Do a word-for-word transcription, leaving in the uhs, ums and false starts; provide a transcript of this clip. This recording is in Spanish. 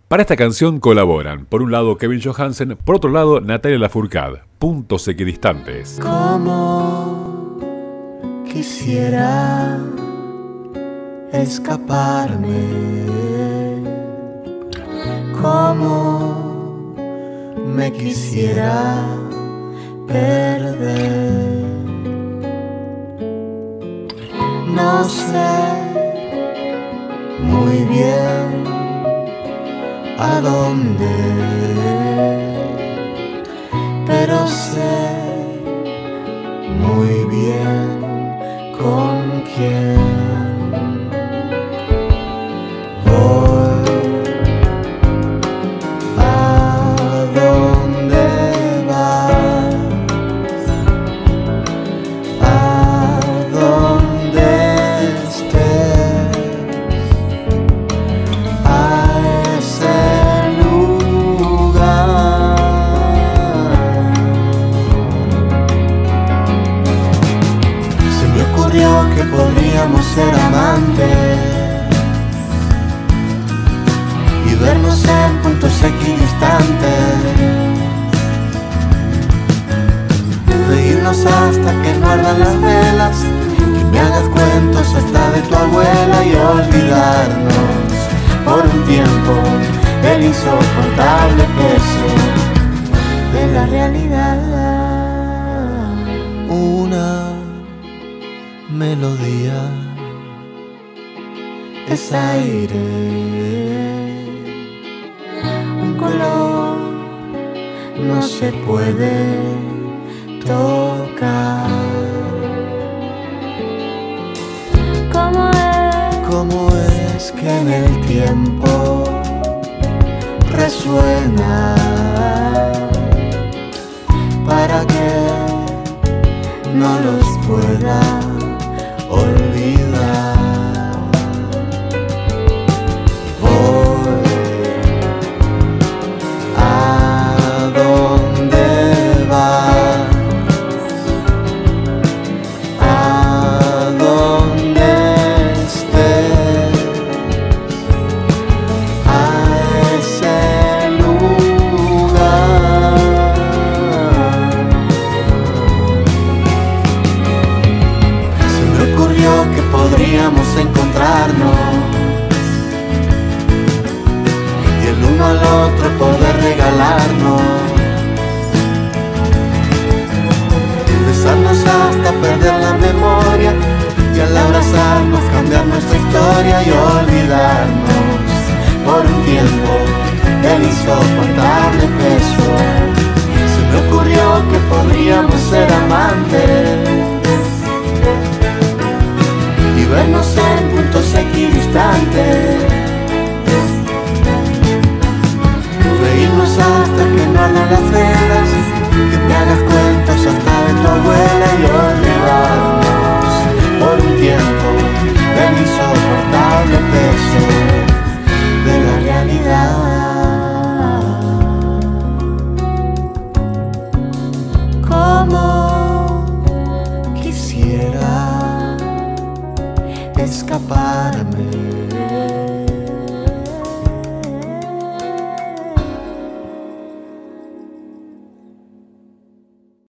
Para esta canción colaboran, por un lado Kevin Johansen, por otro lado Natalia Lafourcade, puntos equidistantes. Como quisiera escaparme, como me quisiera perder. No sé muy bien a dónde, pero sé muy bien con quién. Ser amantes y vernos en puntos equidistantes, reírnos hasta que no ardan las velas, que me hagas cuentos hasta de tu abuela y olvidarnos por un tiempo del insoportable peso de la realidad. Una melodía es aire, un color no se puede tocar. ¿Cómo es? ¿Cómo es que en el tiempo resuena para que no los pueda olvidar? Y el uno al otro poder regalarnos, besarnos hasta perder la memoria y al abrazarnos cambiar nuestra historia y olvidarnos por un tiempo del insoportable peso. Se me ocurrió que podríamos ser amantes y vernos en puntos equidistantes, reírnos hasta que no ardan las velas, que me hagas cuentos hasta de tu abuela y olvidarnos por un tiempo del insoportable peso de la realidad. Como quisiera escaparme,